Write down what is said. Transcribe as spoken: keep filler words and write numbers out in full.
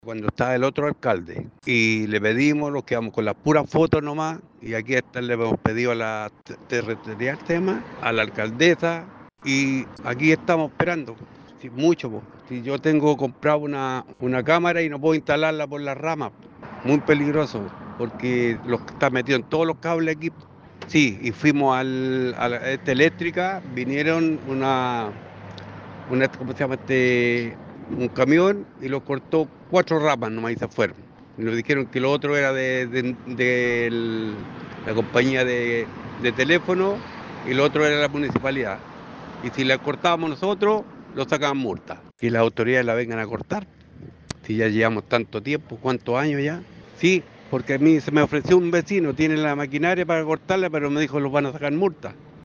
Cuando estaba el otro alcalde y le pedimos, nos quedamos con las puras fotos nomás y aquí está, le hemos pedido a la te- territorial tema, a la alcaldesa y aquí estamos esperando. Sí, mucho, po. Si yo tengo comprado una, una cámara y no puedo instalarla por las ramas, muy peligroso porque los, está metido en todos los cables aquí. Sí, y fuimos al, a la esta eléctrica, vinieron una, una, ¿cómo se llama este? Un camión y lo cortó cuatro ramas nomás y se fueron. Y nos dijeron que lo otro era de, de- de el- la compañía de, de teléfono y lo otro era la municipalidad. Y si la cortábamos nosotros, lo sacaban multa. Que las autoridades la vengan a cortar. Si ya llevamos tanto tiempo, ¿cuántos años ya? Sí, porque a mí se me ofreció un vecino, tiene la maquinaria para cortarla, pero me dijo los van a sacar multa.